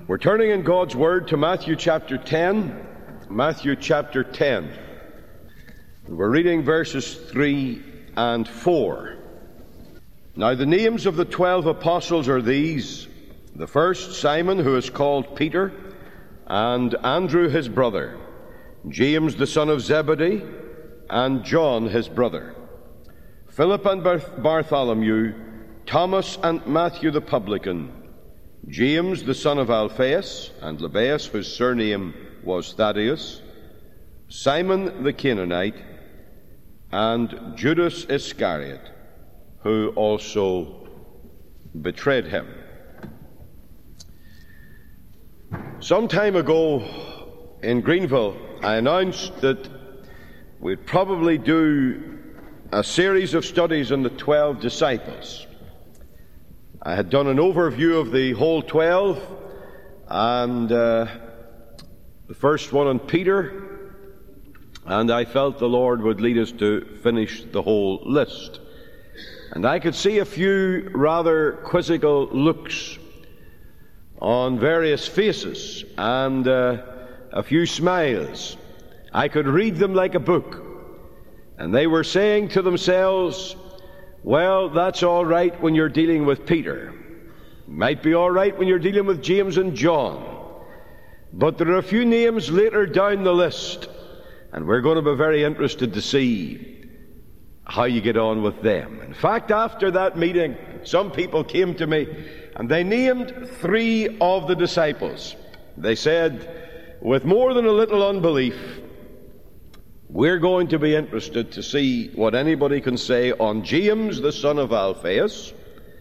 We're turning in God's Word to Matthew chapter 10. Matthew chapter 10. We're reading verses 3 and 4. Now the names of the 12 apostles are these. The first, Simon, who is called Peter, and Andrew his brother, James the son of Zebedee, and John his brother, Philip and Bartholomew, Thomas and Matthew the publican, James the son of Alphaeus, and Lebbaeus, whose surname was Thaddeus, Simon the Canaanite, and Judas Iscariot, who also betrayed him. Some time ago in Greenville, I announced that we'd probably do a series of studies on the 12 disciples. I had done an overview of the whole 12, and the first one on Peter, and I felt the Lord would lead us to finish the whole list. And I could see a few rather quizzical looks on various faces, and a few smiles. I could read them like a book, and they were saying to themselves, well, that's all right when you're dealing with Peter. Might be all right when you're dealing with James and John. But there are a few names later down the list, and we're going to be very interested to see how you get on with them. In fact, after that meeting, some people came to me, and they named 3 of the disciples. They said, with more than a little unbelief, we're going to be interested to see what anybody can say on James, the son of Alphaeus,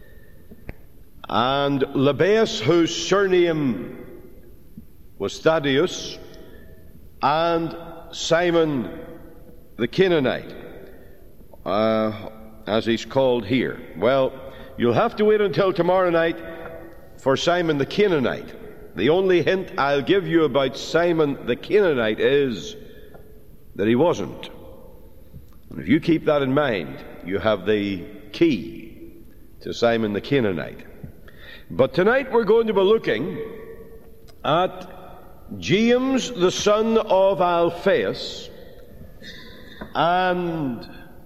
and Lebbaeus, whose surname was Thaddeus, and Simon the Canaanite, as he's called here. Well, you'll have to wait until tomorrow night for Simon the Canaanite. The only hint I'll give you about Simon the Canaanite is that he wasn't. And if you keep that in mind, you have the key to Simon the Canaanite. But tonight we're going to be looking at James the son of Alphaeus and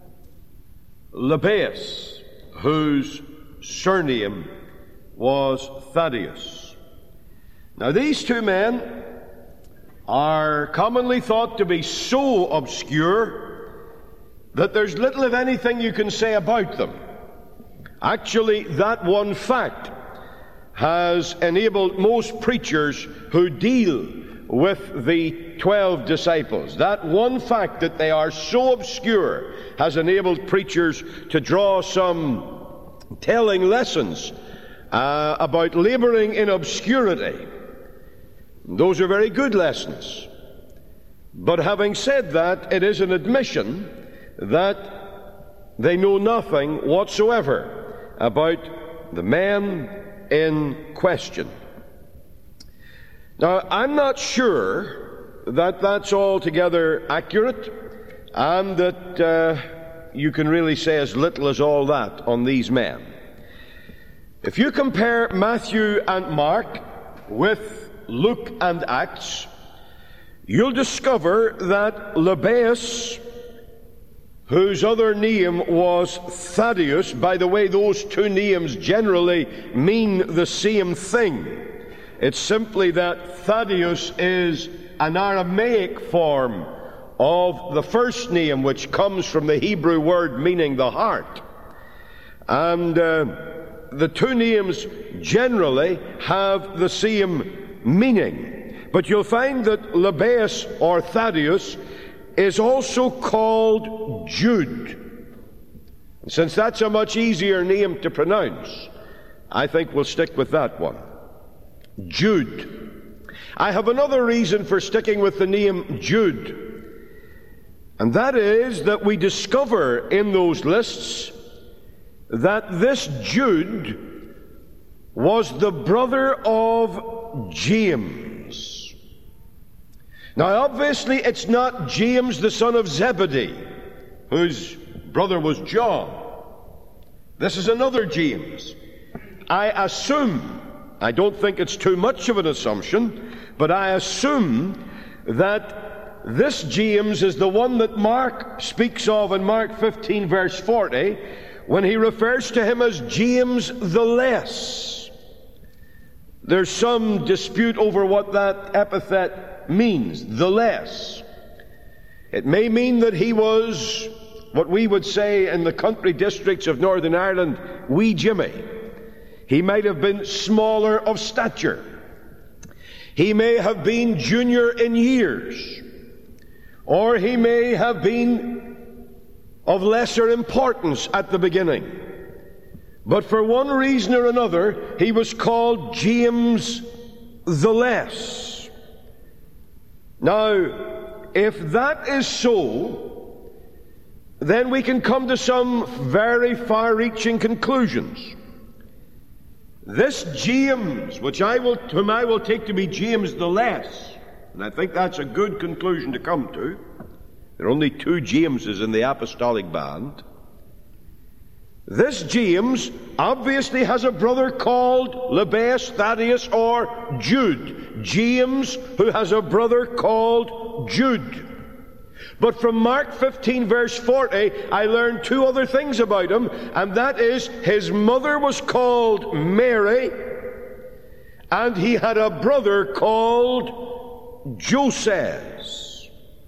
Lebbaeus, whose surname was Thaddeus. Now these 2 men are commonly thought to be so obscure that there's little of anything you can say about them. Actually, that one fact has enabled most preachers who deal with the 12 disciples. That one fact, that they are so obscure, has enabled preachers to draw some telling lessons about laboring in obscurity. Those are very good lessons. But having said that, it is an admission that they know nothing whatsoever about the men in question. Now, I'm not sure that that's altogether accurate, and that you can really say as little as all that on these men. If you compare Matthew and Mark with Luke and Acts, you'll discover that Lebbaeus, whose other name was Thaddeus — by the way, those 2 names generally mean the same thing. It's simply that Thaddeus is an Aramaic form of the first name, which comes from the Hebrew word meaning the heart. And the 2 names generally have the same meaning. But you'll find that Lebbaeus, or Thaddeus, is also called Jude. Since that's a much easier name to pronounce, I think we'll stick with that one. Jude. I have another reason for sticking with the name Jude, and that is that we discover in those lists that this Jude was the brother of James. Now, obviously, it's not James the son of Zebedee, whose brother was John. This is another James. I assume I don't think it's too much of an assumption, but I assume that this James is the one that Mark speaks of in Mark 15 verse 40 when he refers to him as James the Less. There's some dispute over what that epithet means, the less. It may mean that he was what we would say in the country districts of Northern Ireland, wee Jimmy. He might have been smaller of stature. He may have been junior in years. Or he may have been of lesser importance at the beginning. But for one reason or another, he was called James the Less. Now, if that is so, then we can come to some very far-reaching conclusions. This James, whom I will take to be James the Less, and I think that's a good conclusion to come to. There are only two Jameses in the apostolic band. This James obviously has a brother called Lebbaeus, Thaddeus, or Jude. James, who has a brother called Jude. But from Mark 15 verse 40, I learned two other things about him, and that is his mother was called Mary, and he had a brother called Joses.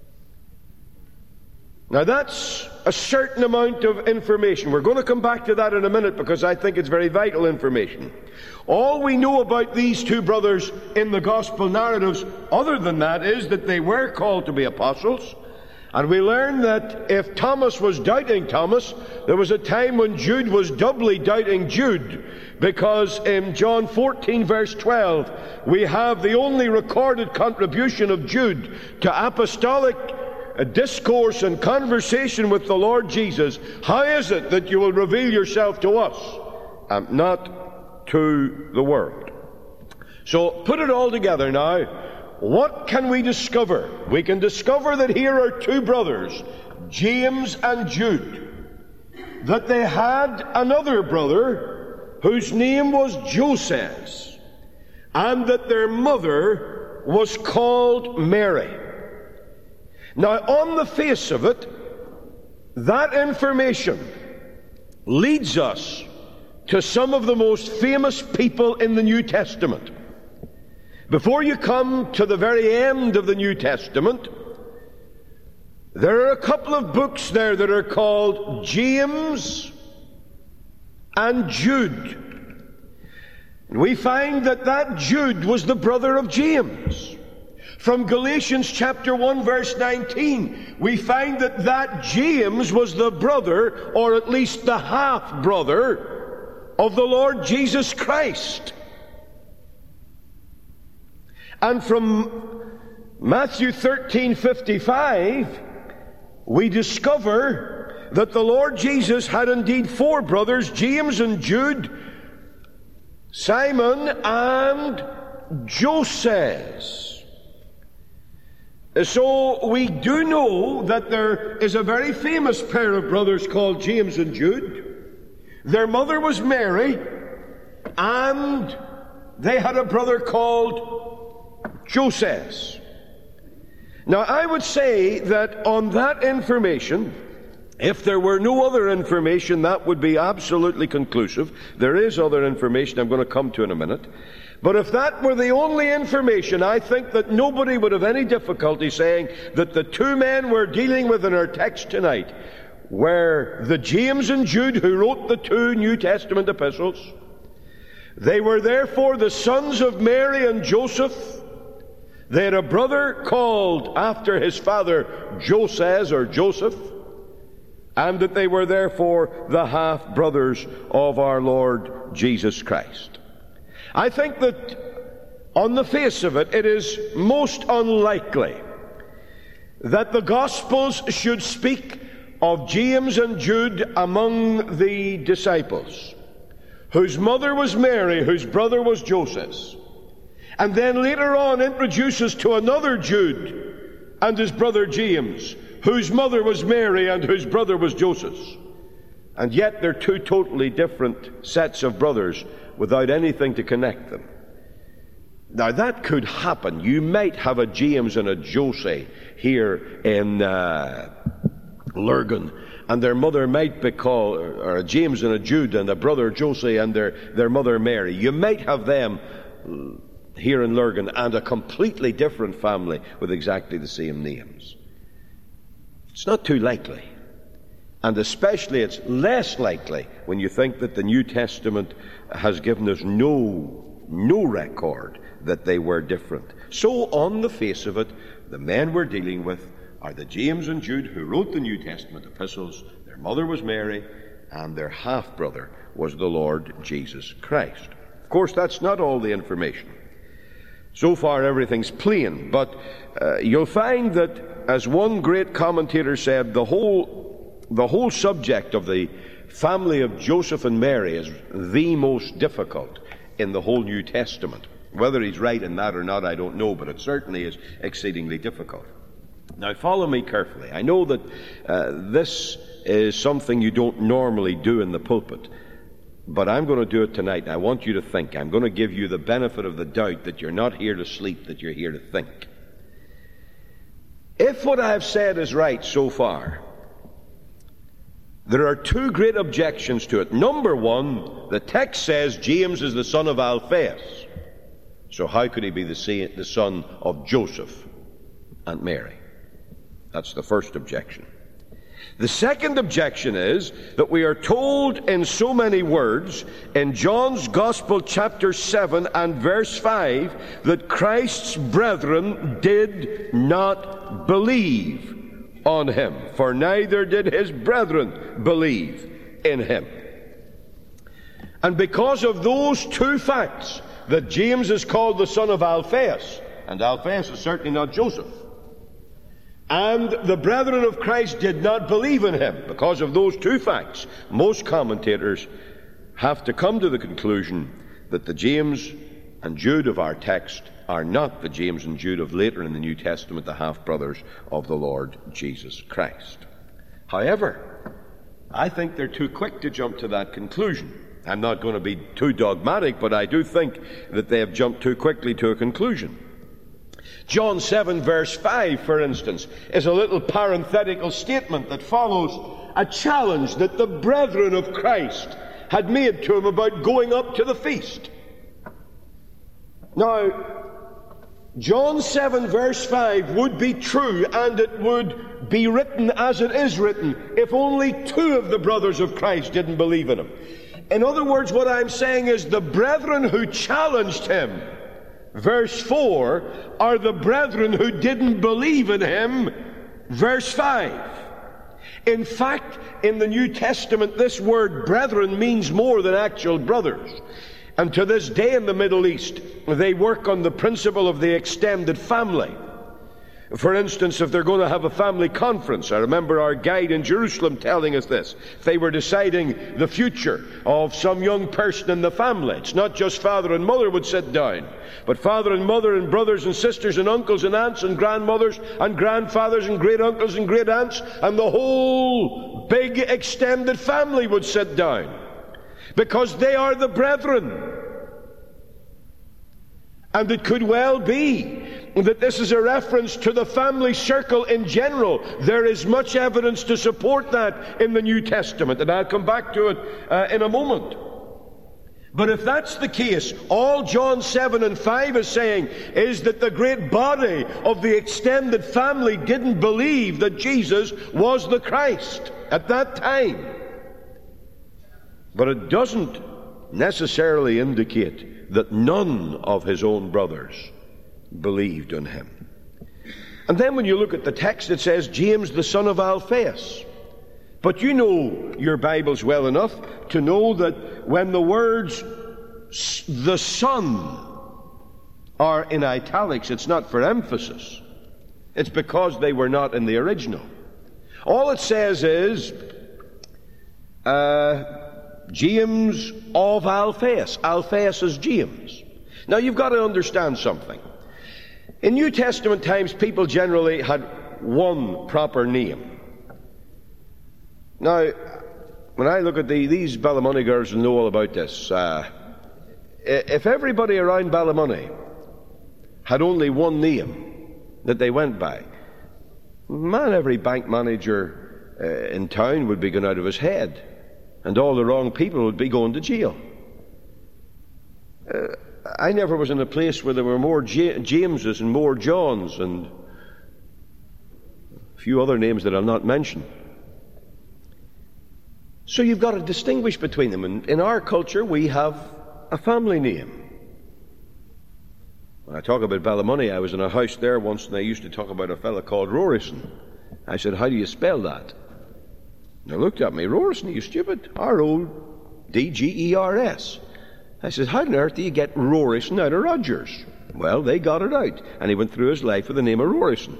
Now that's a certain amount of information. We're going to come back to that in a minute because I think it's very vital information. All we know about these two brothers in the gospel narratives, other than that, is that they were called to be apostles. And we learn that if Thomas was doubting Thomas, there was a time when Jude was doubly doubting Jude, because in John 14 verse 12 we have the only recorded contribution of Jude to apostolic discourse and conversation with the Lord Jesus. How is it that you will reveal yourself to us, not to the world? So put it all together now. What can we discover? We can discover that here are two brothers, James and Jude, that they had another brother whose name was Joses, and that their mother was called Mary. Now, on the face of it, that information leads us to some of the most famous people in the New Testament. Before you come to the very end of the New Testament, there are a couple of books there that are called James and Jude. And we find that Jude was the brother of James. From Galatians chapter 1 verse 19, we find that James was the brother, or at least the half-brother, of the Lord Jesus Christ. And from Matthew 13:55, we discover that the Lord Jesus had indeed four brothers, James and Jude, Simon and Joses. So we do know that there is a very famous pair of brothers called James and Jude. Their mother was Mary, and they had a brother called Joses. Now, I would say that on that information, if there were no other information, that would be absolutely conclusive. There is other information I'm going to come to in a minute. But if that were the only information, I think that nobody would have any difficulty saying that the two men we're dealing with in our text tonight were the James and Jude who wrote the two New Testament epistles. They were therefore the sons of Mary and Joseph. They had a brother called after his father Joses or Joseph, and that they were therefore the half-brothers of our Lord Jesus Christ. I think that on the face of it, it is most unlikely that the Gospels should speak of James and Jude among the disciples, whose mother was Mary, whose brother was Joses, and then later on introduces to another Jude and his brother James, whose mother was Mary and whose brother was Joseph. And yet they're two totally different sets of brothers without anything to connect them. Now, that could happen. You might have a James and a Josie here in Lurgan, and their mother might be called, or a James and a Jude, and a brother Josie and their mother Mary. You might have them here in Lurgan, and a completely different family with exactly the same names. It's not too likely. And especially it's less likely when you think that the New Testament has given us no record that they were different. So, on the face of it, the men we're dealing with are the James and Jude who wrote the New Testament epistles. Their mother was Mary, and their half-brother was the Lord Jesus Christ. Of course, that's not all the information. So far, everything's plain, but you'll find that, as one great commentator said, the whole subject of the family of Joseph and Mary is the most difficult in the whole New Testament. Whether he's right in that or not, I don't know, but it certainly is exceedingly difficult. Now, follow me carefully. I know that this is something you don't normally do in the pulpit, but I'm going to do it tonight, and I want you to think. I'm going to give you the benefit of the doubt that you're not here to sleep, that you're here to think. If what I have said is right so far, there are two great objections to it. Number one, the text says James is the son of Alphaeus. So how could he be the son of Joseph and Mary? That's the first objection. The second objection is that we are told in so many words in John's Gospel chapter 7 and verse 5 that Christ's brethren did not believe on him, for neither did his brethren believe in him. And because of those two facts, that James is called the son of Alphaeus, and Alphaeus is certainly not Joseph, and the brethren of Christ did not believe in him, because of those two facts, most commentators have to come to the conclusion that the James and Jude of our text are not the James and Jude of later in the New Testament, the half-brothers of the Lord Jesus Christ. However, I think they're too quick to jump to that conclusion. I'm not going to be too dogmatic, but I do think that they have jumped too quickly to a conclusion. John 7 verse 5, for instance, is a little parenthetical statement that follows a challenge that the brethren of Christ had made to him about going up to the feast. Now, John 7 verse 5 would be true, and it would be written as it is written, if only two of the brothers of Christ didn't believe in him. In other words, what I'm saying is the brethren who challenged him, verse 4, are the brethren who didn't believe in him, verse 5. In fact, in the New Testament, this word brethren means more than actual brothers. And to this day in the Middle East, they work on the principle of the extended family. For instance, if they're going to have a family conference, I remember our guide in Jerusalem telling us this. If they were deciding the future of some young person in the family, it's not just father and mother would sit down, but father and mother and brothers and sisters and uncles and aunts and grandmothers and grandfathers and great uncles and great aunts, and the whole big extended family would sit down, because they are the brethren. And it could well be that this is a reference to the family circle in general. There is much evidence to support that in the New Testament, and I'll come back to it in a moment. But if that's the case, all John 7 and 5 is saying is that the great body of the extended family didn't believe that Jesus was the Christ at that time. But it doesn't necessarily indicate that none of his own brothers believed in him. And then when you look at the text, it says James the son of Alphaeus. But you know your Bibles well enough to know that when the words the son are in italics, it's not for emphasis. It's because they were not in the original. All it says is James of Alphaeus. Alphaeus is James. Now you've got to understand something. In New Testament times, people generally had one proper name. Now, when I look at these Ballymoney girls will know all about this. If everybody around Ballymoney had only one name that they went by, man, every bank manager in town would be going out of his head, and all the wrong people would be going to jail. I never was in a place where there were more Jameses and more Johns and a few other names that I'll not mention. So you've got to distinguish between them. And in our culture, we have a family name. When I talk about Ballymoney, I was in a house there once and they used to talk about a fella called Rorison. I said, how do you spell that? And they looked at me, Rorison, are you stupid? R-O-D-G-E-R-S. I said, how on earth do you get Rorison out of Rogers? Well, they got it out, and he went through his life with the name of Rorison.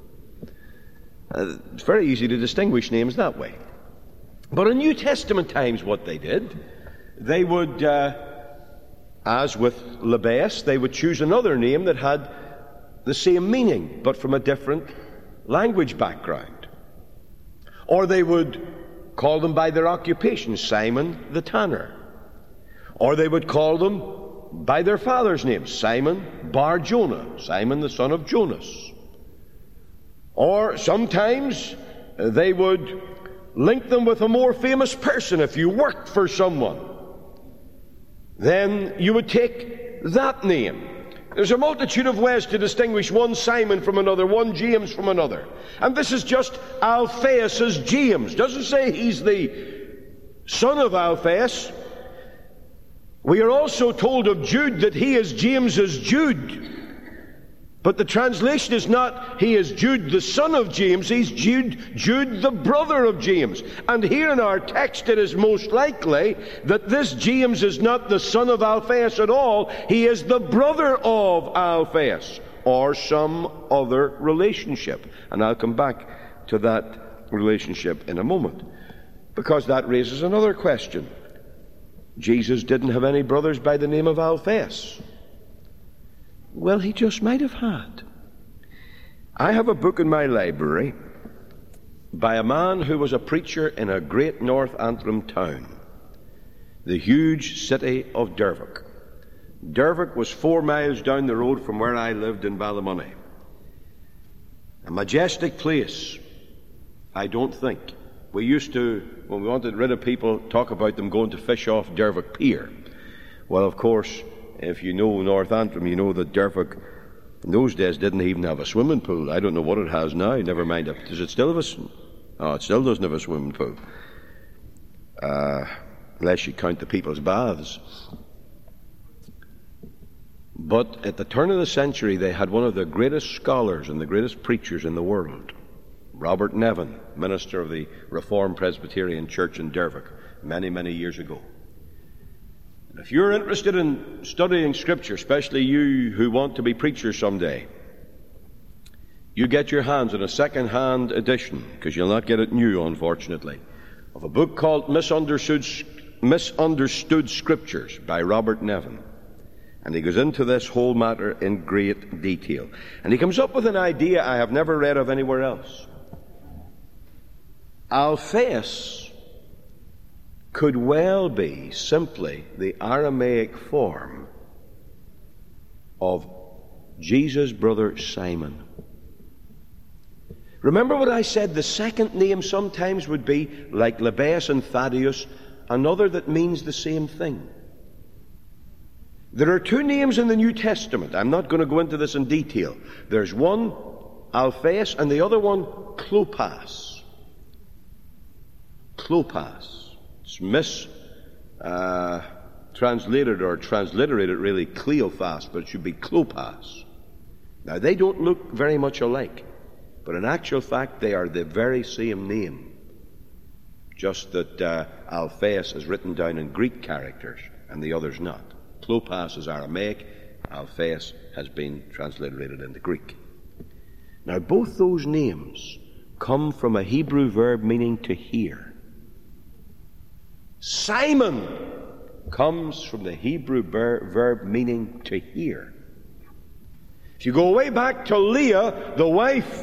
It's very easy to distinguish names that way. But in New Testament times, what they did, they would, as with Lebes, they would choose another name that had the same meaning, but from a different language background. Or they would call them by their occupation, Simon the Tanner. Or they would call them by their father's name, Simon Bar Jonah, Simon the son of Jonas. Or sometimes they would link them with a more famous person. If you worked for someone, then you would take that name. There's a multitude of ways to distinguish one Simon from another, one James from another. And this is just Alphaeus' James. Doesn't say he's the son of Alphaeus. We are also told of Jude that he is James's Jude. But the translation is not, he is Jude the son of James, he's Jude the brother of James. And here in our text it is most likely that this James is not the son of Alphaeus at all, he is the brother of Alphaeus, or some other relationship. And I'll come back to that relationship in a moment, because that raises another question. Jesus didn't have any brothers by the name of Alphaeus. Well, he just might have had. I have a book in my library by a man who was a preacher in a great North Antrim town, the huge city of Dervock. Dervock was 4 miles down the road from where I lived in Ballymoney. A majestic place, I don't think. We used to, when we wanted rid of people, talk about them going to fish off Dervock Pier. Well, of course, if you know North Antrim, you know that Dervock in those days didn't even have a swimming pool. I don't know what it has now, never mind. Does it still have a... Oh, it still doesn't have a swimming pool. Unless you count the people's baths. But at the turn of the century, they had one of the greatest scholars and the greatest preachers in the world, Robert Nevin, minister of the Reformed Presbyterian Church in Dervock, many, many years ago. And if you're interested in studying Scripture, especially you who want to be preachers someday, you get your hands on a second-hand edition, because you'll not get it new, unfortunately, of a book called Misunderstood Scriptures by Robert Nevin. And he goes into this whole matter in great detail. And he comes up with an idea I have never read of anywhere else. Alphaeus could well be simply the Aramaic form of Jesus' brother Simon. Remember what I said, the second name sometimes would be, like Lebes and Thaddeus, another that means the same thing. There are 2 names in the New Testament. I'm not going to go into this in detail. There's one, Alphaeus, and the other one, Clopas. Clopas. It's translated or transliterated really Cleophas, but it should be Clopas. Now, they don't look very much alike, but in actual fact, they are the very same name. Just that Alphaeus is written down in Greek characters and the other's not. Clopas is Aramaic, Alphaeus has been transliterated into Greek. Now, both those names come from a Hebrew verb meaning to hear. Simon comes from the Hebrew verb meaning to hear. If you go way back to Leah, the wife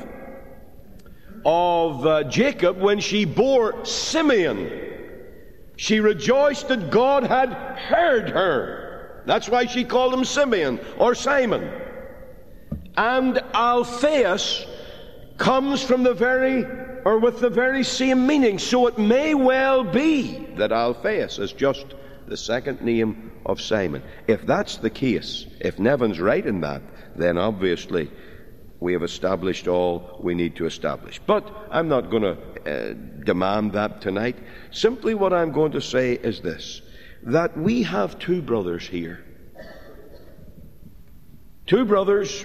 of Jacob, when she bore Simeon, she rejoiced that God had heard her. That's why she called him Simeon or Simon. and Alphaeus comes from with the very same meaning. So it may well be that Alphaeus is just the second name of Simon. If that's the case, if Nevin's right in that, then obviously we have established all we need to establish. But I'm not going to demand that tonight. Simply what I'm going to say is this, that we have two brothers here. Two brothers,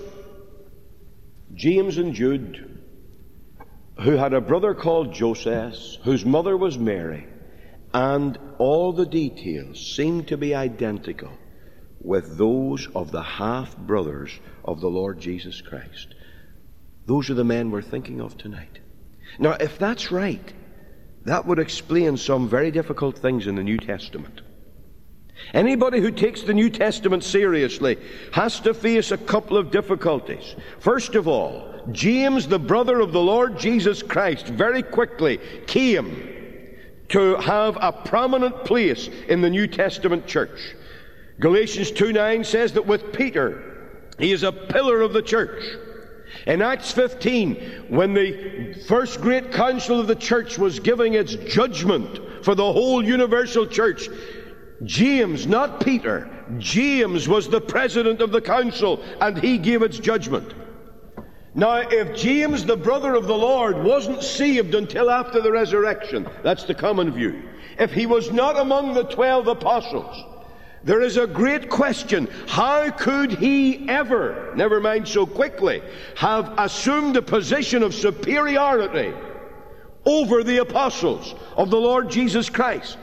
James and Jude, who had a brother called Joseph, whose mother was Mary, and all the details seem to be identical with those of the half-brothers of the Lord Jesus Christ. Those are the men we're thinking of tonight. Now, if that's right, that would explain some very difficult things in the New Testament. Anybody who takes the New Testament seriously has to face a couple of difficulties. First of all, James, the brother of the Lord Jesus Christ, very quickly came to have a prominent place in the New Testament church. Galatians 2:9 says that with Peter, he is a pillar of the church. In Acts 15, when the first great council of the church was giving its judgment for the whole universal church, James, not Peter, James was the president of the council, and he gave its judgment. Now, if James, the brother of the Lord, wasn't saved until after the resurrection, that's the common view. If he was not among the 12 apostles, there is a great question. How could he ever, never mind so quickly, have assumed a position of superiority over the apostles of the Lord Jesus Christ?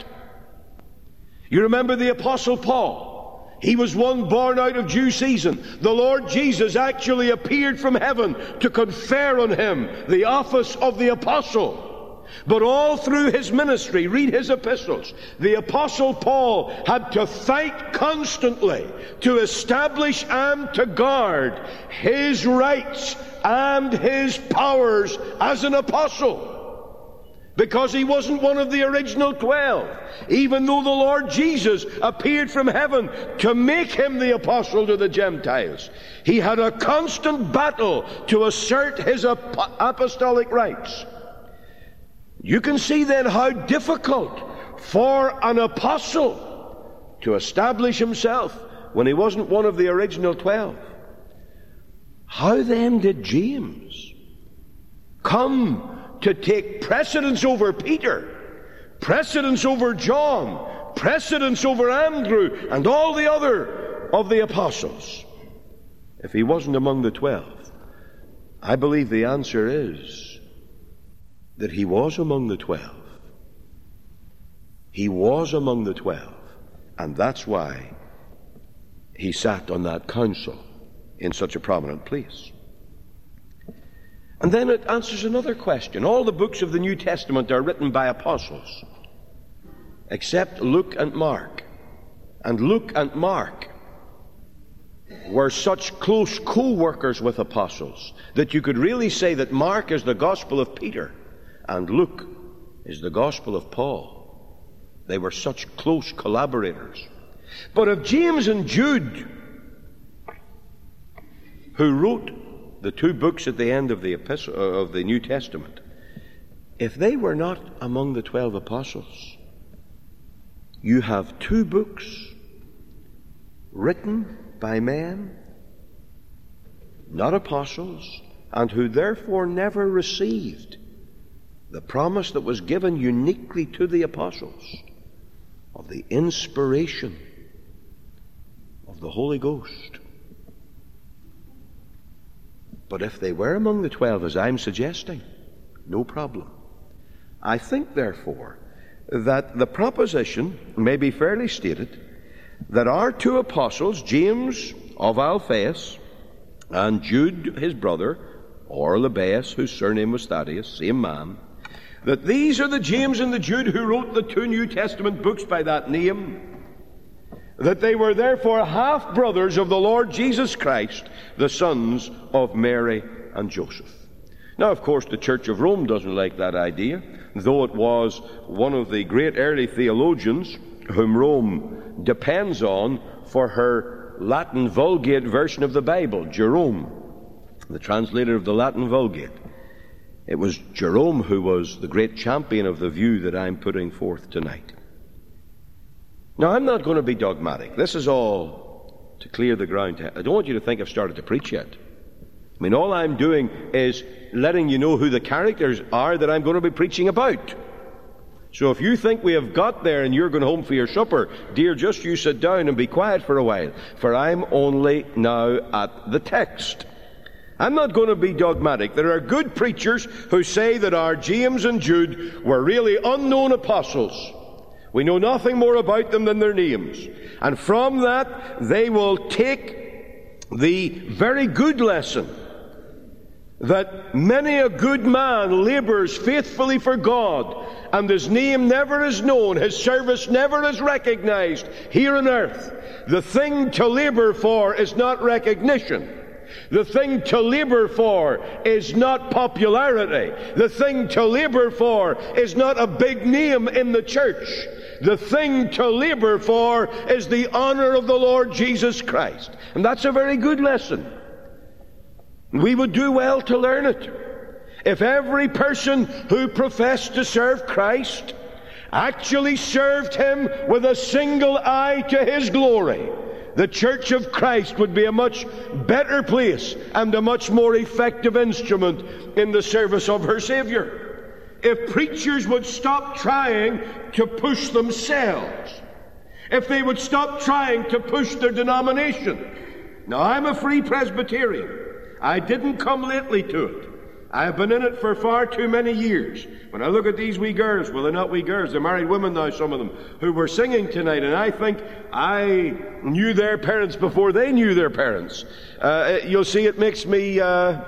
You remember the Apostle Paul. He was one born out of due season. The Lord Jesus actually appeared from heaven to confer on him the office of the apostle. But all through his ministry, read his epistles, the Apostle Paul had to fight constantly to establish and to guard his rights and his powers as an apostle. Because he wasn't one of the original 12, even though the Lord Jesus appeared from heaven to make him the apostle to the Gentiles. He had a constant battle to assert his apostolic rights. You can see then how difficult for an apostle to establish himself when he wasn't one of the original 12. How then did James come to take precedence over Peter, precedence over John, precedence over Andrew, and all the other of the apostles, if he wasn't among the 12? I believe the answer is that he was among the 12. He was among the 12, and that's why he sat on that council in such a prominent place. And then it answers another question. All the books of the New Testament are written by apostles, except Luke and Mark. And Luke and Mark were such close co-workers with apostles that you could really say that Mark is the gospel of Peter and Luke is the gospel of Paul. They were such close collaborators. But if James and Jude, who wrote the two books at the end of the epistle of the New Testament, if they were not among the 12 apostles, you have two books written by men, not apostles, and who therefore never received the promise that was given uniquely to the apostles of the inspiration of the Holy Ghost. But if they were among the 12, as I'm suggesting, no problem. I think, therefore, that the proposition may be fairly stated that our two apostles, James of Alphaeus and Jude, his brother, or Lebbaeus, whose surname was Thaddeus, same man, that these are the James and the Jude who wrote the two New Testament books by that name, that they were therefore half-brothers of the Lord Jesus Christ, the sons of Mary and Joseph. Now, of course, the Church of Rome doesn't like that idea, though it was one of the great early theologians whom Rome depends on for her Latin Vulgate version of the Bible, Jerome. the translator of the Latin Vulgate. It was Jerome who was the great champion of the view that I'm putting forth tonight. Now, I'm not going to be dogmatic. This is all to clear the ground. I don't want you to think I've started to preach yet. I mean, all I'm doing is letting you know who the characters are that I'm going to be preaching about. So if you think we have got there and you're going home for your supper, dear, just you sit down and be quiet for a while, for I'm only now at the text. I'm not going to be dogmatic. There are good preachers who say that our James and Jude were really unknown apostles. We know nothing more about them than their names. And from that, they will take the very good lesson that many a good man labors faithfully for God, and his name never is known, his service never is recognized here on earth. The thing to labor for is not recognition. The thing to labor for is not popularity. The thing to labor for is not a big name in the church. The thing to labor for is the honor of the Lord Jesus Christ. And that's a very good lesson. We would do well to learn it. If every person who professed to serve Christ actually served Him with a single eye to His glory, the Church of Christ would be a much better place and a much more effective instrument in the service of her Savior. If preachers would stop trying to push themselves, if they would stop trying to push their denomination. Now, I'm a Free Presbyterian. I didn't come lately to it. I have been in it for far too many years. When I look at these wee girls, well, they're not wee girls, they're married women now, some of them, who were singing tonight, and I think I knew their parents before they knew their parents. You'll see it makes me,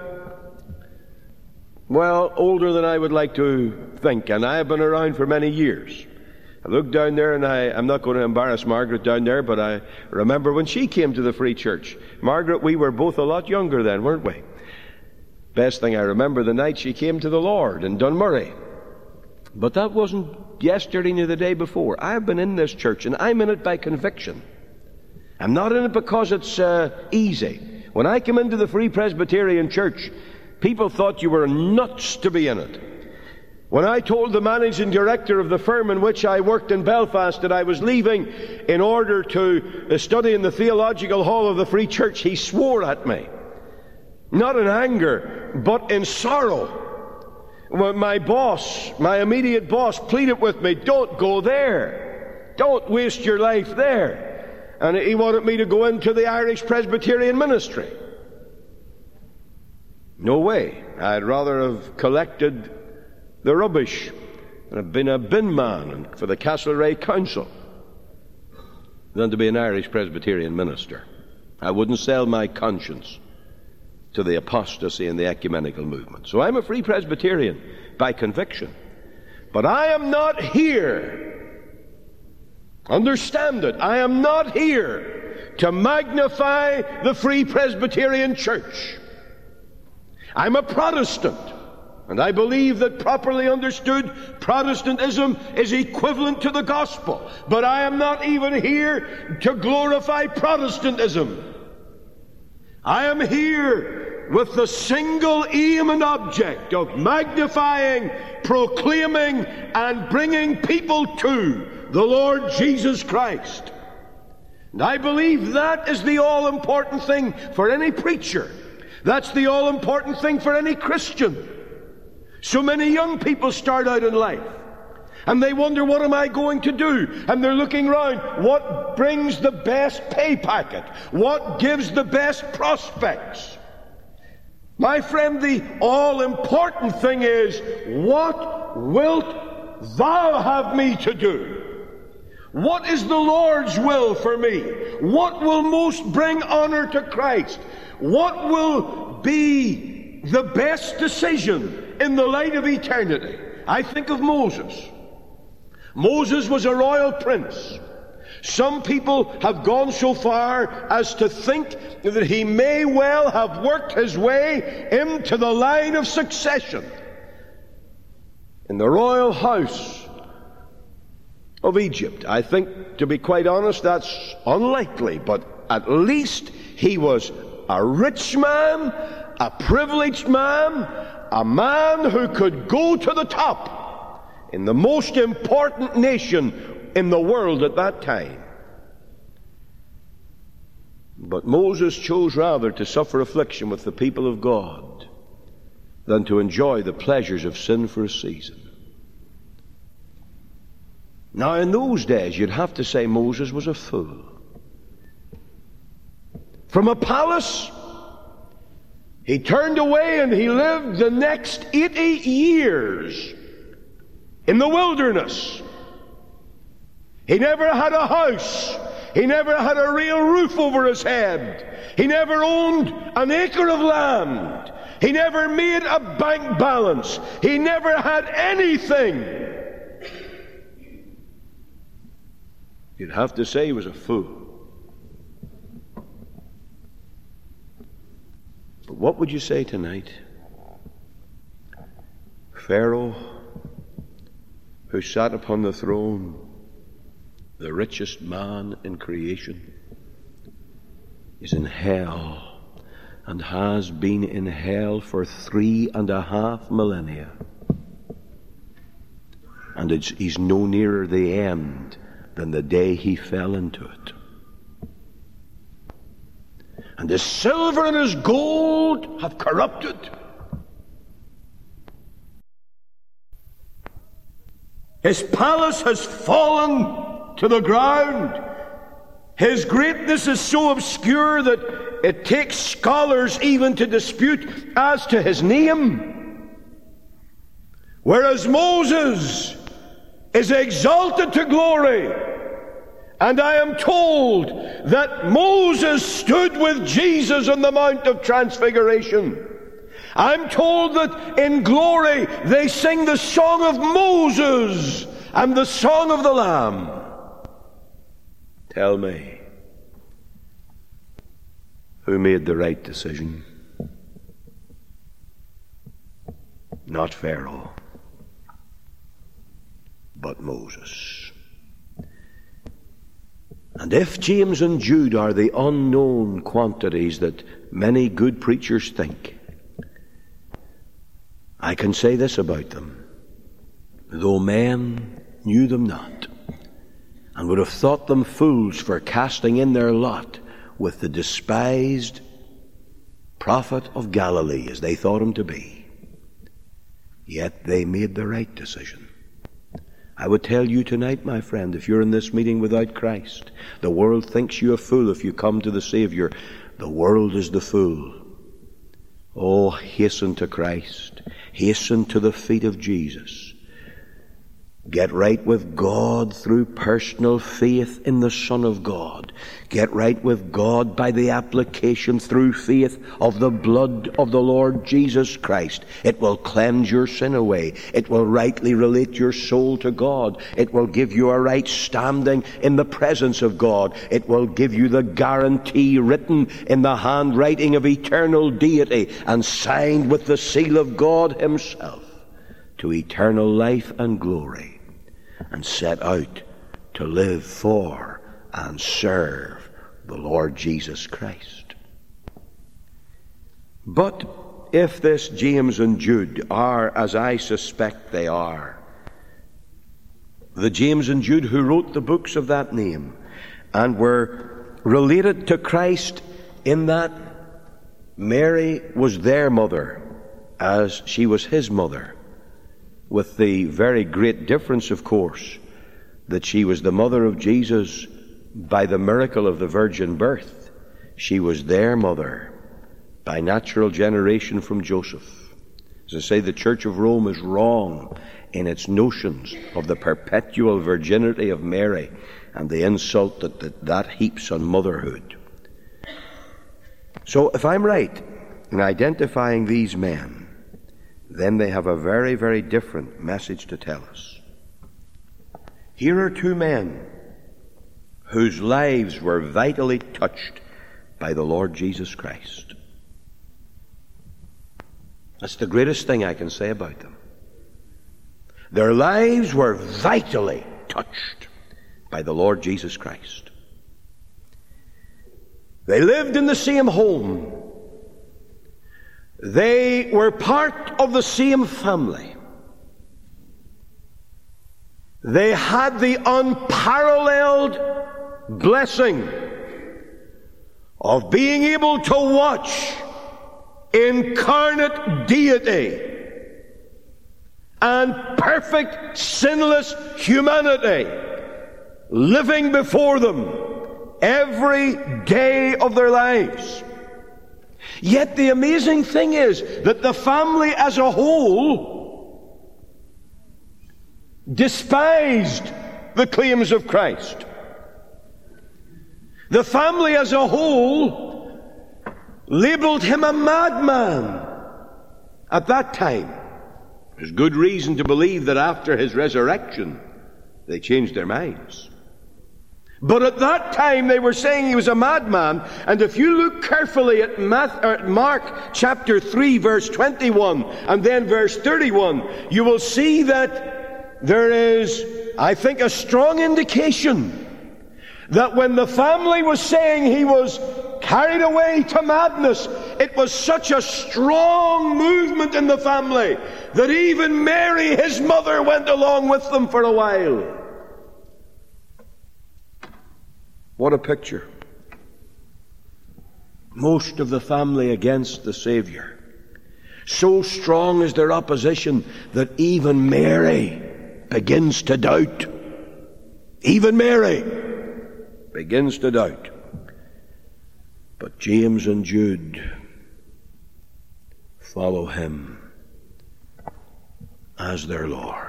older than I would like to think, and I have been around for many years. I look down there, and I'm not going to embarrass Margaret down there, but I remember when she came to the Free Church. Margaret, we were both a lot younger then, weren't we? Best thing I remember, the night she came to the Lord in Dunmurray. But that wasn't yesterday nor the day before. I've been in this church, and I'm in it by conviction. I'm not in it because it's easy. When I came into the Free Presbyterian Church, people thought you were nuts to be in it. When I told the managing director of the firm in which I worked in Belfast that I was leaving in order to study in the Theological Hall of the Free Church, he swore at me. Not in anger, but in sorrow. When my boss, my immediate boss, pleaded with me, don't go there. Don't waste your life there. And he wanted me to go into the Irish Presbyterian ministry. No way. I'd rather have collected the rubbish and have been a bin man for the Castlereagh Council than to be an Irish Presbyterian minister. I wouldn't sell my conscience to the apostasy and the ecumenical movement. So I'm a Free Presbyterian by conviction. But I am not here, understand it, I am not here to magnify the Free Presbyterian Church. I'm a Protestant. And I believe that properly understood, Protestantism is equivalent to the gospel. But I am not even here to glorify Protestantism. I am here with the single aim and object of magnifying, proclaiming, and bringing people to the Lord Jesus Christ. And I believe that is the all-important thing for any preacher. That's the all-important thing for any Christian. So many young people start out in life, and they wonder, what am I going to do? And they're looking around, what brings the best pay packet? What gives the best prospects? My friend, the all-important thing is, what wilt thou have me to do? What is the Lord's will for me? What will most bring honor to Christ? What will be the best decision in the light of eternity? I think of Moses. Moses was a royal prince. Some people have gone so far as to think that he may well have worked his way into the line of succession in the royal house of Egypt. I think, to be quite honest, that's unlikely, but at least he was a rich man, a privileged man, a man who could go to the top in the most important nation in the world at that time. But Moses chose rather to suffer affliction with the people of God than to enjoy the pleasures of sin for a season. Now, in those days, you'd have to say Moses was a fool. From a palace, he turned away and he lived the next 80 years in the wilderness. He never had a house. He never had a real roof over his head. He never owned an acre of land. He never made a bank balance. He never had anything. You'd have to say he was a fool. But what would you say tonight? Pharaoh, who sat upon the throne, the richest man in creation, is in hell and has been in hell for 3.5 millennia. And he's no nearer the end than the day he fell into it. And his silver and his gold have corrupted. His palace has fallen to the ground. His greatness is so obscure that it takes scholars even to dispute as to his name. Whereas Moses is exalted to glory. And I am told that Moses stood with Jesus on the Mount of Transfiguration. I'm told that in glory they sing the song of Moses and the song of the Lamb. Tell me, who made the right decision? Not Pharaoh, but Moses. And if James and Jude are the unknown quantities that many good preachers think, I can say this about them: though men knew them not, and would have thought them fools for casting in their lot with the despised prophet of Galilee, as they thought him to be, yet they made the right decision. I would tell you tonight, my friend, if you're in this meeting without Christ, the world thinks you a fool if you come to the Savior. The world is the fool. Oh, hasten to Christ. Hasten to the feet of Jesus. Get right with God through personal faith in the Son of God. Get right with God by the application through faith of the blood of the Lord Jesus Christ. It will cleanse your sin away. It will rightly relate your soul to God. It will give you a right standing in the presence of God. It will give you the guarantee written in the handwriting of eternal deity and signed with the seal of God himself to eternal life and glory, and set out to live for and serve the Lord Jesus Christ. But if this James and Jude are, as I suspect they are, the James and Jude who wrote the books of that name and were related to Christ in that Mary was their mother as she was his mother, with the very great difference, of course, that she was the mother of Jesus by the miracle of the virgin birth. She was their mother by natural generation from Joseph. As I say, the Church of Rome is wrong in its notions of the perpetual virginity of Mary and the insult that heaps on motherhood. So if I'm right in identifying these men, then they have a very, very different message to tell us. Here are two men whose lives were vitally touched by the Lord Jesus Christ. That's the greatest thing I can say about them. Their lives were vitally touched by the Lord Jesus Christ. They lived in the same home. They were part of the same family. They had the unparalleled blessing of being able to watch incarnate deity and perfect sinless humanity living before them every day of their lives. Yet the amazing thing is that the family as a whole despised the claims of Christ. The family as a whole labeled him a madman at that time. There's good reason to believe that after his resurrection, they changed their minds. But at that time, they were saying he was a madman. And if you look carefully at Mark chapter 3, verse 21, and then verse 31, you will see that there is, I think, a strong indication that when the family was saying he was carried away to madness, it was such a strong movement in the family that even Mary, his mother, went along with them for a while. What a picture. Most of the family against the Savior. So strong is their opposition that even Mary begins to doubt. Even Mary begins to doubt. But James and Jude follow him as their Lord.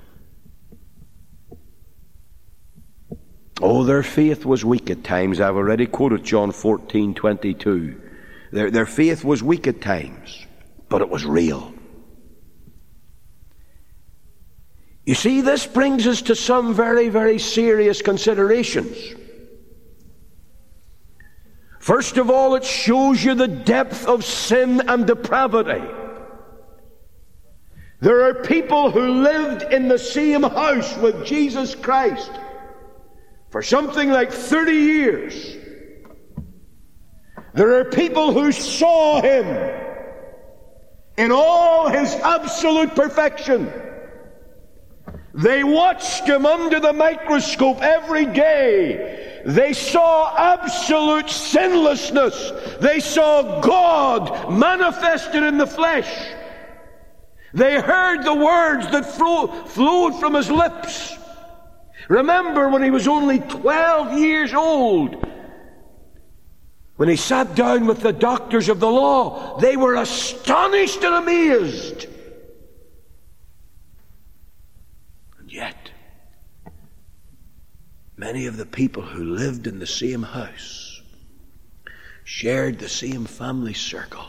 Oh, their faith was weak at times. I've already quoted John 14:22. Their faith was weak at times, but it was real. You see, this brings us to some very, very serious considerations. First of all, it shows you the depth of sin and depravity. There are people who lived in the same house with Jesus Christ for something like 30 years. There are people who saw him in all his absolute perfection. They watched him under the microscope every day. They saw absolute sinlessness. They saw God manifested in the flesh. They heard the words that flowed from his lips. Remember when he was only 12 years old, when he sat down with the doctors of the law, they were astonished and amazed. And yet, many of the people who lived in the same house, shared the same family circle,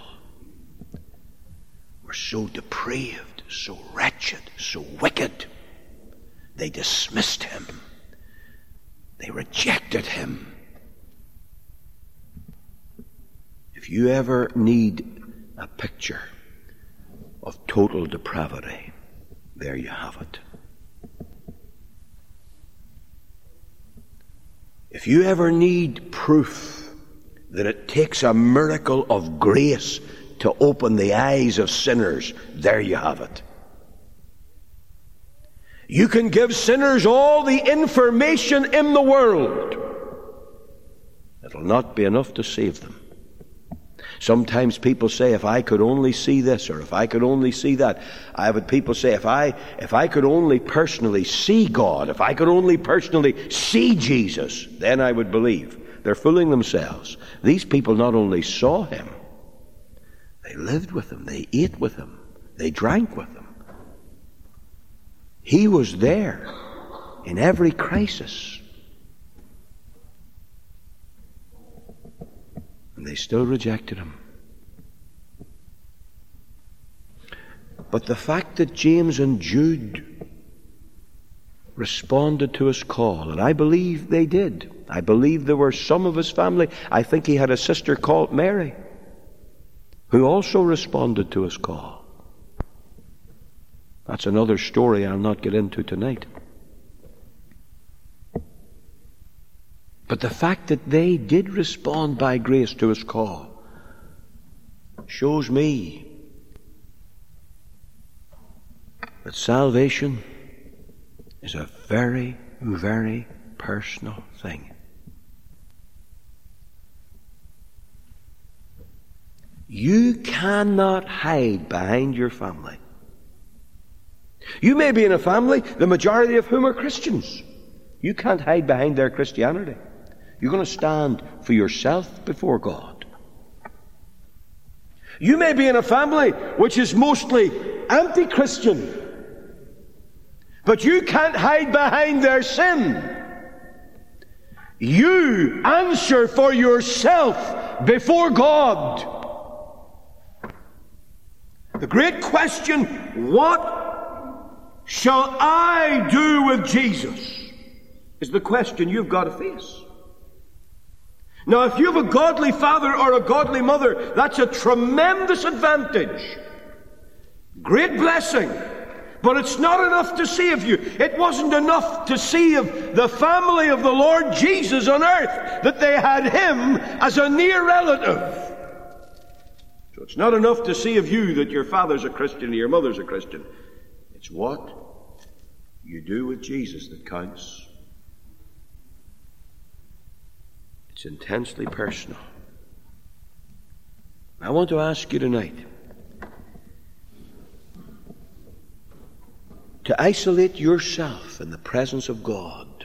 were so depraved, so wretched, so wicked. They dismissed him. They rejected him. If you ever need a picture of total depravity, there you have it. If you ever need proof that it takes a miracle of grace to open the eyes of sinners, there you have it. You can give sinners all the information in the world. It'll not be enough to save them. Sometimes people say, if I could only see this, or if I could only see that. I've had people say, if I could only personally see God, if I could only personally see Jesus, then I would believe. They're fooling themselves. These people not only saw him, they lived with him, they ate with him, they drank with him. He was there in every crisis. And they still rejected him. But the fact that James and Jude responded to his call, and I believe they did. I believe there were some of his family. I think he had a sister called Mary, who also responded to his call. That's another story I'll not get into tonight. But the fact that they did respond by grace to his call shows me that salvation is a very, very personal thing. You cannot hide behind your family. You may be in a family, the majority of whom are Christians. You can't hide behind their Christianity. You're going to stand for yourself before God. You may be in a family which is mostly anti-Christian, but you can't hide behind their sin. You answer for yourself before God. The great question, what shall I do with Jesus, is the question you've got to face. Now, if you have a godly father or a godly mother, that's a tremendous advantage. Great blessing. But it's not enough to save you. It wasn't enough to save the family of the Lord Jesus on earth, that they had him as a near relative. So it's not enough to save you that your father's a Christian and your mother's a Christian. It's what you do with Jesus that counts. It's intensely personal. I want to ask you tonight to isolate yourself in the presence of God.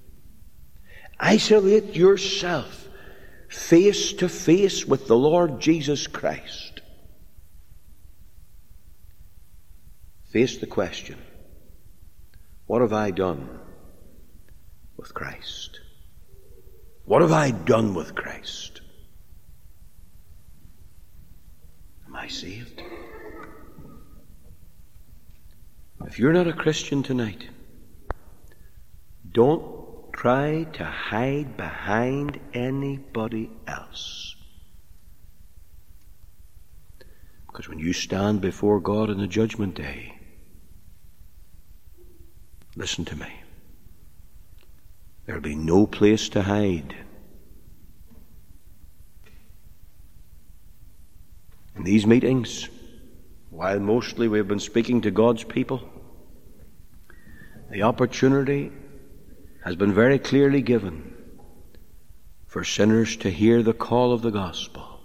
Isolate yourself face to face with the Lord Jesus Christ. Face the question, what have I done with Christ? What have I done with Christ? Am I saved? If you're not a Christian tonight, don't try to hide behind anybody else. Because when you stand before God on the judgment day, listen to me, there'll be no place to hide. In these meetings, while mostly we've been speaking to God's people, the opportunity has been very clearly given for sinners to hear the call of the gospel,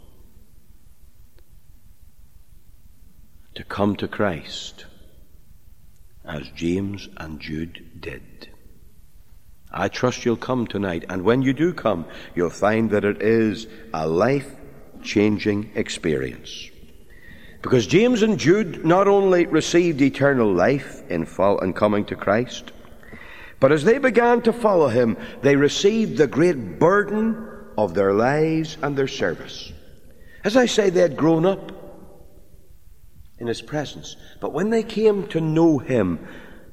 to come to Christ, as James and Jude did. I trust you'll come tonight, and when you do come, you'll find that it is a life-changing experience. Because James and Jude not only received eternal life in coming to Christ, but as they began to follow him, they received the great burden of their lives and their service. As I say, they had grown up in his presence, but when they came to know him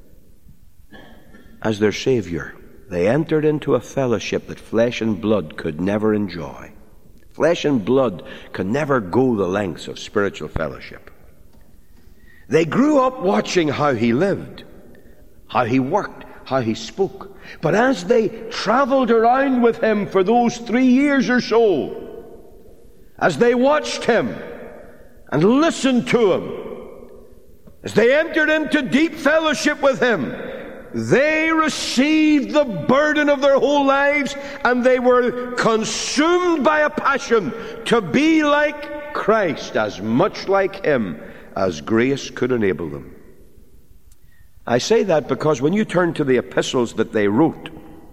as their Savior, they entered into a fellowship that flesh and blood could never enjoy. Flesh and blood can never go the lengths of spiritual fellowship. They grew up watching how he lived, how he worked, how he spoke. But as they traveled around with him for those 3 years or so, as they watched him and listened to him, as they entered into deep fellowship with him, they received the burden of their whole lives, and they were consumed by a passion to be like Christ, as much like him as grace could enable them. I say that because when you turn to the epistles that they wrote,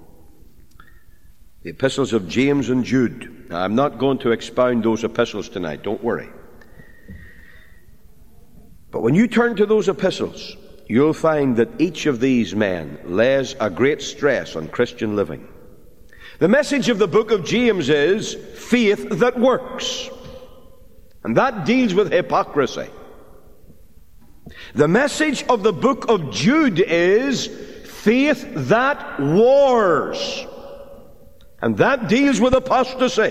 the epistles of James and Jude, now, I'm not going to expound those epistles tonight, don't worry. But when you turn to those epistles, you'll find that each of these men lays a great stress on Christian living. The message of the book of James is faith that works. And that deals with hypocrisy. The message of the book of Jude is faith that wars. And that deals with apostasy.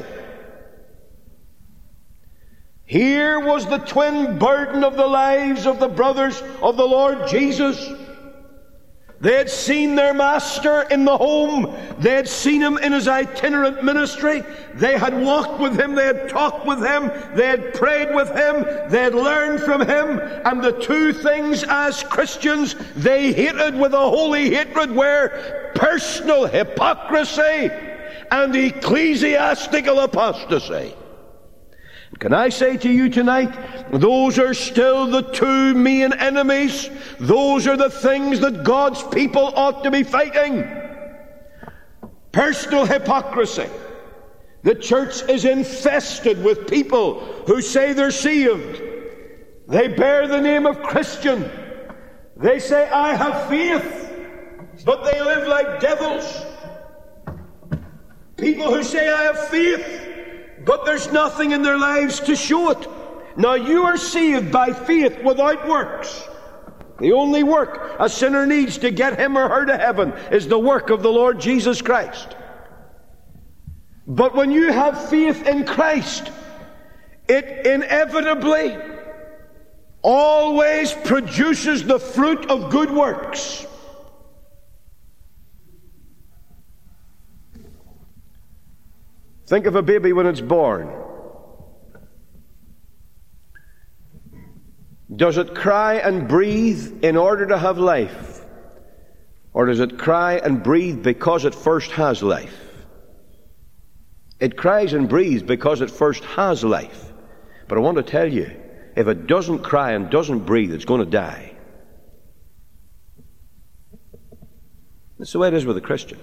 Here was the twin burden of the lives of the brothers of the Lord Jesus. They had seen their master in the home. They had seen him in his itinerant ministry. They had walked with him. They had talked with him. They had prayed with him. They had learned from him. And the two things as Christians they hated with a holy hatred were personal hypocrisy and ecclesiastical apostasy. Can I say to you tonight, those are still the two main enemies. Those are the things that God's people ought to be fighting. Personal hypocrisy. The church is infested with people who say they're saved. They bear the name of Christian. They say, I have faith, but they live like devils. People who say, I have faith, but there's nothing in their lives to show it. Now you are saved by faith without works. The only work a sinner needs to get him or her to heaven is the work of the Lord Jesus Christ. But when you have faith in Christ, it inevitably always produces the fruit of good works. Think of a baby when it's born. Does it cry and breathe in order to have life? Or does it cry and breathe because it first has life? It cries and breathes because it first has life. But I want to tell you, if it doesn't cry and doesn't breathe, it's going to die. That's the way it is with a Christian.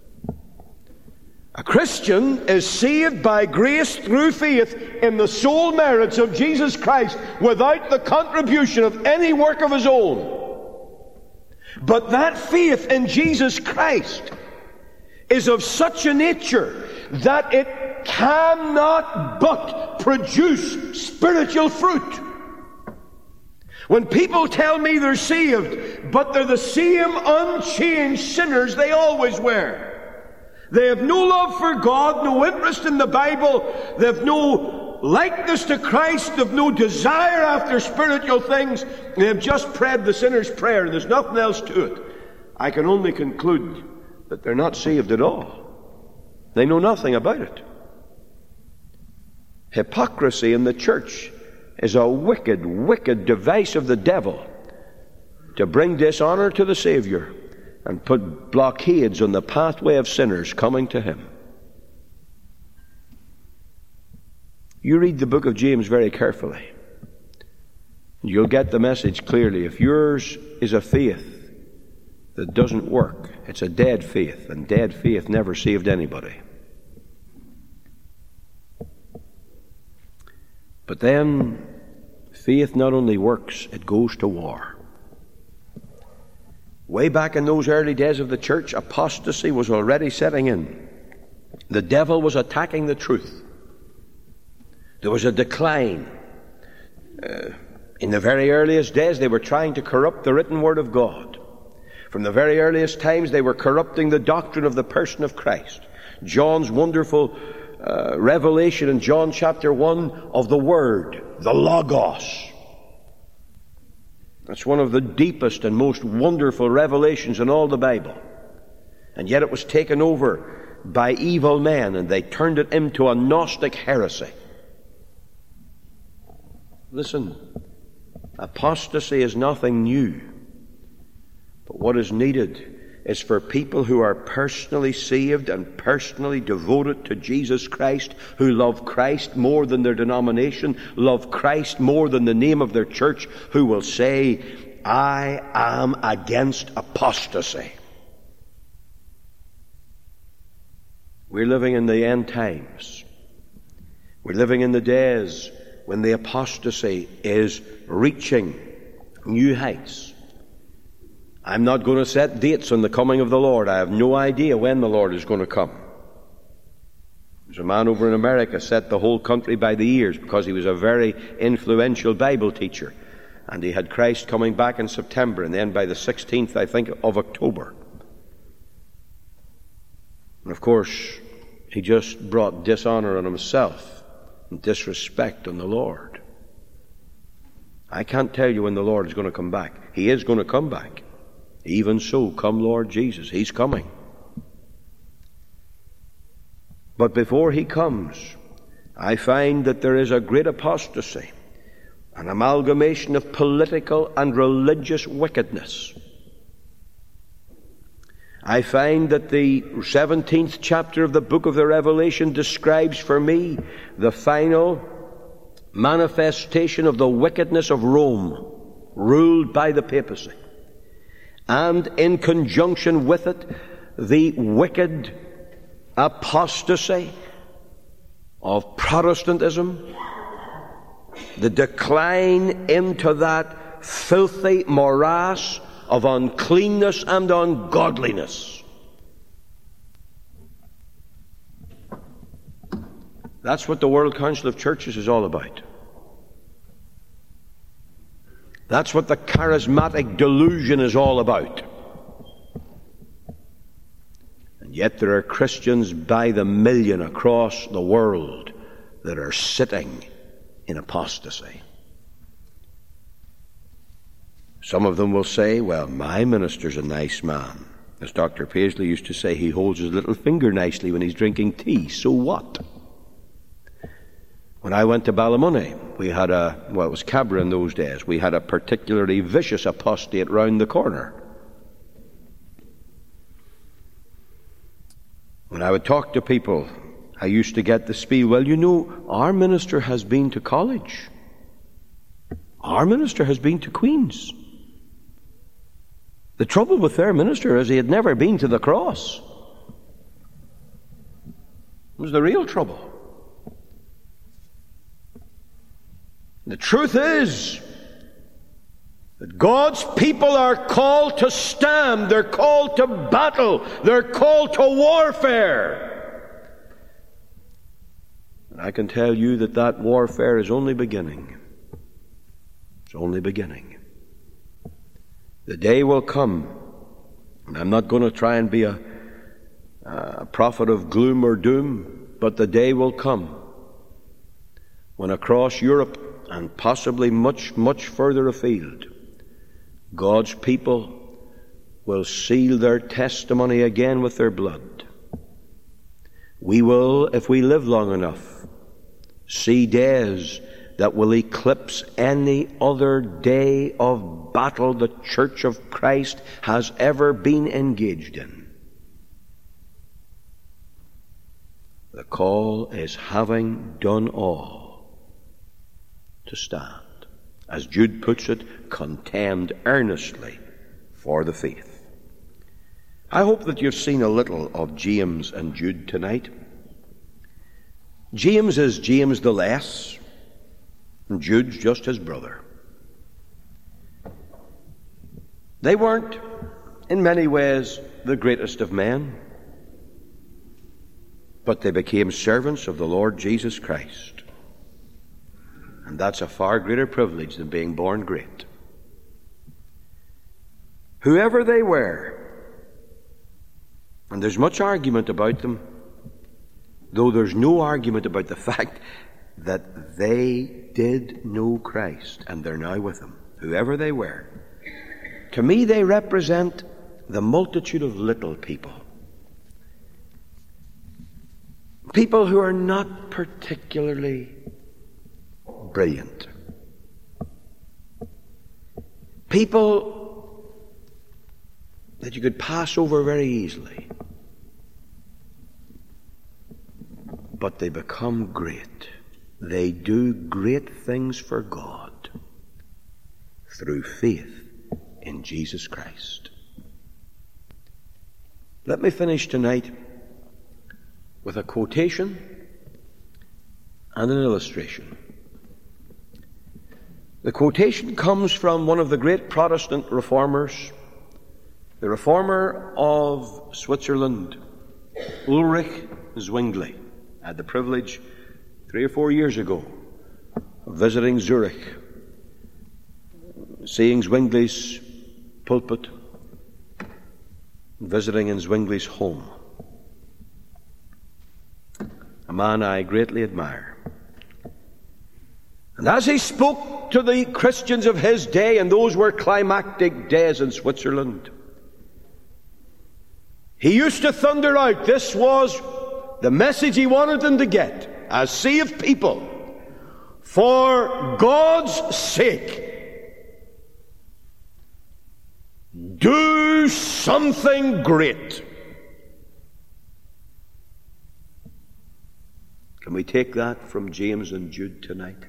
A Christian is saved by grace through faith in the sole merits of Jesus Christ without the contribution of any work of his own. But that faith in Jesus Christ is of such a nature that it cannot but produce spiritual fruit. When people tell me they're saved, but they're the same unchanged sinners they always were. They have no love for God, no interest in the Bible. They have no likeness to Christ. They have no desire after spiritual things. They have just prayed the sinner's prayer, and there's nothing else to it. I can only conclude that they're not saved at all. They know nothing about it. Hypocrisy in the church is a wicked, wicked device of the devil to bring dishonor to the Savior and put blockades on the pathway of sinners coming to him. You read the book of James very carefully. You'll get the message clearly. If yours is a faith that doesn't work, it's a dead faith, and dead faith never saved anybody. But then, faith not only works, it goes to war. Way back in those early days of the church, apostasy was already setting in. The devil was attacking the truth. There was a decline. In the very earliest days, they were trying to corrupt the written word of God. From the very earliest times, they were corrupting the doctrine of the person of Christ. John's wonderful revelation in John chapter 1 of the Word, the Logos. That's one of the deepest and most wonderful revelations in all the Bible. And yet it was taken over by evil men, and they turned it into a Gnostic heresy. Listen, apostasy is nothing new. But what is needed is for people who are personally saved and personally devoted to Jesus Christ, who love Christ more than their denomination, love Christ more than the name of their church, who will say, I am against apostasy. We're living in the end times. We're living in the days when the apostasy is reaching new heights. I'm not going to set dates on the coming of the Lord. I have no idea when the Lord is going to come. There's a man over in America set the whole country by the ears because he was a very influential Bible teacher. And he had Christ coming back in September, and then by the 16th, I think, of October. And of course, he just brought dishonor on himself and disrespect on the Lord. I can't tell you when the Lord is going to come back. He is going to come back. Even so, come Lord Jesus. He's coming. But before he comes, I find that there is a great apostasy, an amalgamation of political and religious wickedness. I find that the 17th chapter of the book of the Revelation describes for me the final manifestation of the wickedness of Rome, ruled by the papacy. And in conjunction with it, the wicked apostasy of Protestantism, the decline into that filthy morass of uncleanness and ungodliness. That's what the World Council of Churches is all about. That's what the charismatic delusion is all about. And yet there are Christians by the million across the world that are sitting in apostasy. Some of them will say, well, my minister's a nice man. As Dr. Paisley used to say, he holds his little finger nicely when he's drinking tea. So what? When I went to Ballymoney, we had it was Cabra in those days, we had a particularly vicious apostate round the corner. When I would talk to people, I used to get the spiel, well, you know, our minister has been to college. Our minister has been to Queen's. The trouble with their minister is he had never been to the cross. It was the real trouble. The truth is that God's people are called to stand, they're called to battle, they're called to warfare. And I can tell you that that warfare is only beginning. It's only beginning. The day will come, and I'm not going to try and be a prophet of gloom or doom, but the day will come when across Europe and possibly much, much further afield, God's people will seal their testimony again with their blood. We will, if we live long enough, see days that will eclipse any other day of battle the Church of Christ has ever been engaged in. The call is having done all to stand. As Jude puts it, contend earnestly for the faith. I hope that you've seen a little of James and Jude tonight. James is James the Less, and Jude's just his brother. They weren't, in many ways, the greatest of men, but they became servants of the Lord Jesus Christ. And that's a far greater privilege than being born great. Whoever they were, and there's much argument about them, though there's no argument about the fact that they did know Christ, and they're now with him. Whoever they were. To me, they represent the multitude of little people. People who are not particularly brilliant. People that you could pass over very easily. But they become great. They do great things for God through faith in Jesus Christ. Let me finish tonight with a quotation and an illustration. The quotation comes from one of the great Protestant reformers, the reformer of Switzerland, Ulrich Zwingli. I had the privilege 3 or 4 years ago of visiting Zurich, seeing Zwingli's pulpit, visiting in Zwingli's home. A man I greatly admire. And as he spoke to the Christians of his day, and those were climactic days in Switzerland, He used to thunder out. This was the message he wanted them to get. A sea of people, for God's sake, do something great. Can we take that from James and Jude tonight?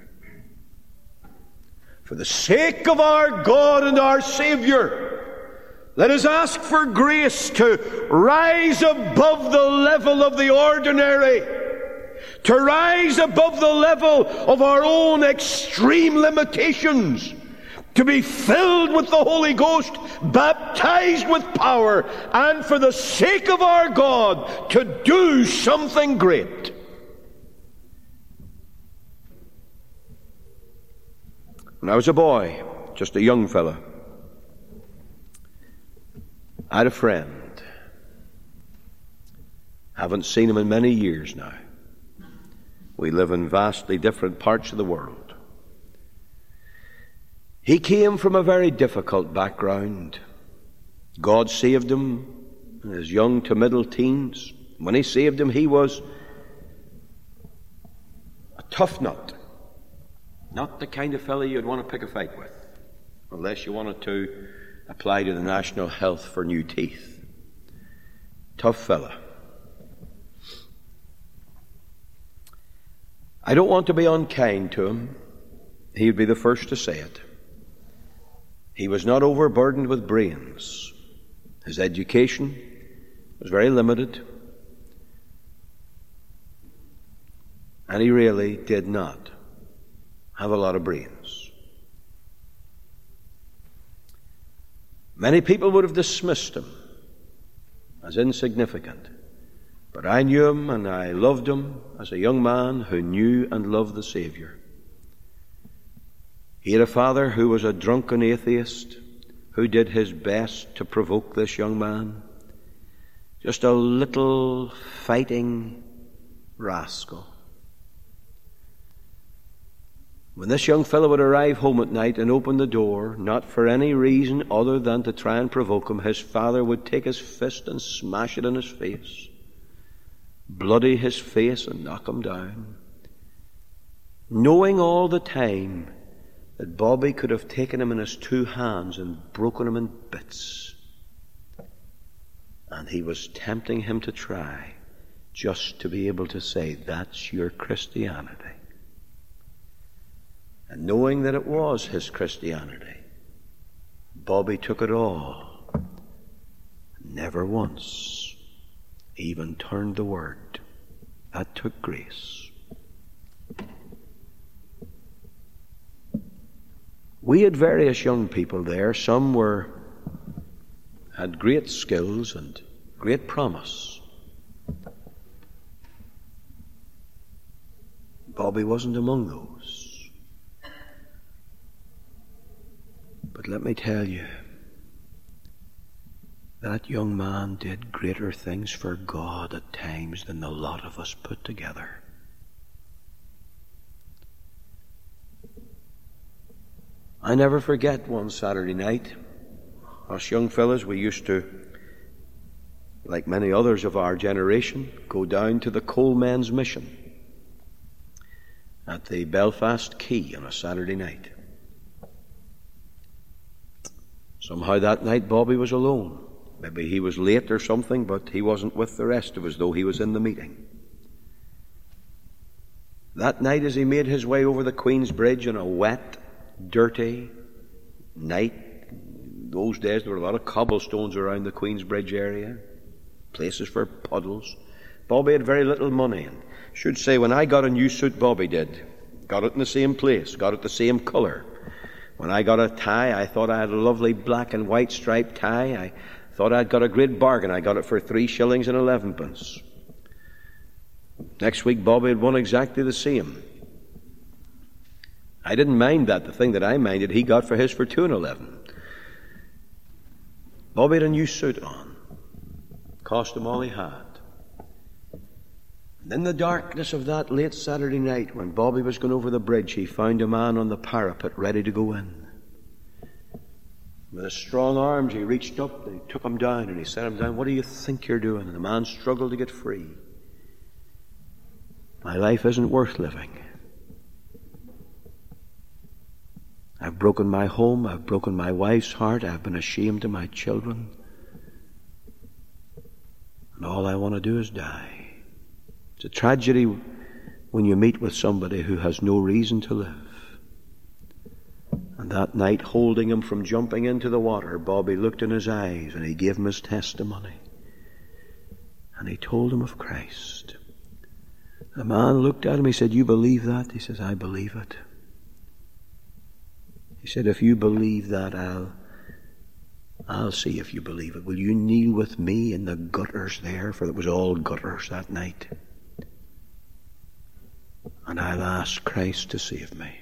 For the sake of our God and our Savior, let us ask for grace to rise above the level of the ordinary, to rise above the level of our own extreme limitations, to be filled with the Holy Ghost, baptized with power, and for the sake of our God, to do something great. When I was a boy, just a young fella, I had a friend. Haven't seen him in many years now. We live in vastly different parts of the world. He came from a very difficult background. God saved him in his young to middle teens. When he saved him, he was a tough nut. Not the kind of fellow you'd want to pick a fight with, unless you wanted to apply to the National Health for new teeth. Tough fella. I don't want to be unkind to him. He would be the first to say it. He was not overburdened with brains. His education was very limited. And he really did not have a lot of brains. Many people would have dismissed him as insignificant. But I knew him and I loved him as a young man who knew and loved the Savior. He had a father who was a drunken atheist who did his best to provoke this young man. Just a little fighting rascal. When this young fellow would arrive home at night and open the door, not for any reason other than to try and provoke him, his father would take his fist and smash it in his face, bloody his face and knock him down, knowing all the time that Bobby could have taken him in his two hands and broken him in bits. And he was tempting him to try, just to be able to say, that's your Christianity. And knowing that it was his Christianity, Bobby took it all. Never once even turned the word. That took grace. We had various young people there. Some had great skills and great promise. Bobby wasn't among those. But let me tell you, that young man did greater things for God at times than the lot of us put together. I never forget one Saturday night. Us young fellas, we used to, like many others of our generation, go down to the Coalmen's Mission at the Belfast Quay on a Saturday night. Somehow that night Bobby was alone. Maybe he was late or something, but he wasn't with the rest of us, though he was in the meeting. That night, as he made his way over the Queen's Bridge on a wet, dirty night, those days there were a lot of cobblestones around the Queen's Bridge area, places for puddles. Bobby had very little money, and should say when I got a new suit, Bobby did. Got it in the same place, got it the same colour. When I got a tie, I thought I had a lovely black and white striped tie. I thought I'd got a great bargain. I got it for 3 shillings and 11 pence. Next week, Bobby had won exactly the same. I didn't mind that. The thing that I minded, he got for his for 2 and 11. Bobby had a new suit on. Cost him all he had. And in the darkness of that late Saturday night, when Bobby was going over the bridge, he found a man on the parapet ready to go in. With his strong arms, he reached up and he took him down and he set him down. What do you think you're doing? And the man struggled to get free. My life isn't worth living. I've broken my home. I've broken my wife's heart. I've been ashamed of my children. And all I want to do is die. It's a tragedy when you meet with somebody who has no reason to live. And that night, holding him from jumping into the water, Bobby looked in his eyes and he gave him his testimony. And he told him of Christ. The man looked at him, he said, "You believe that?" He says, "I believe it." He said, "If you believe that, I'll see if you believe it. Will you kneel with me in the gutters there?" For it was all gutters that night. "And I'll ask Christ to save me."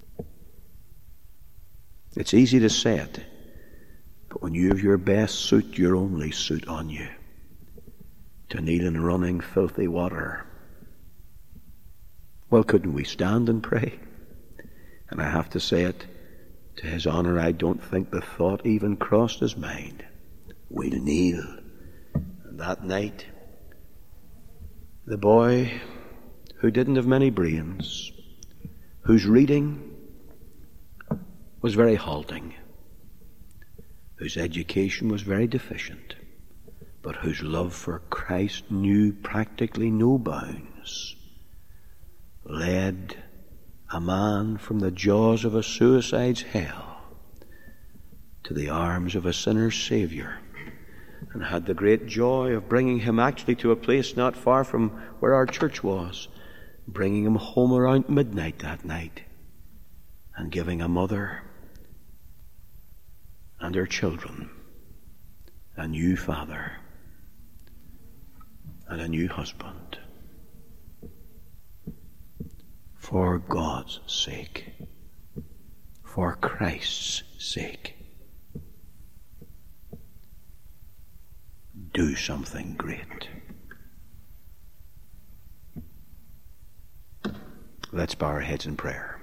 It's easy to say it, but when you have your best suit, your only suit on you, to kneel in running, filthy water, well, couldn't we stand and pray? And I have to say it, to his honor, I don't think the thought even crossed his mind. We'll kneel. And that night, the boy who didn't have many brains, whose reading was very halting, whose education was very deficient, but whose love for Christ knew practically no bounds, led a man from the jaws of a suicide's hell to the arms of a sinner's Savior, and had the great joy of bringing him actually to a place not far from where our church was, bringing him home around midnight that night, and giving a mother and her children a new father and a new husband. For God's sake, for Christ's sake, do something great. Let's bow our heads in prayer.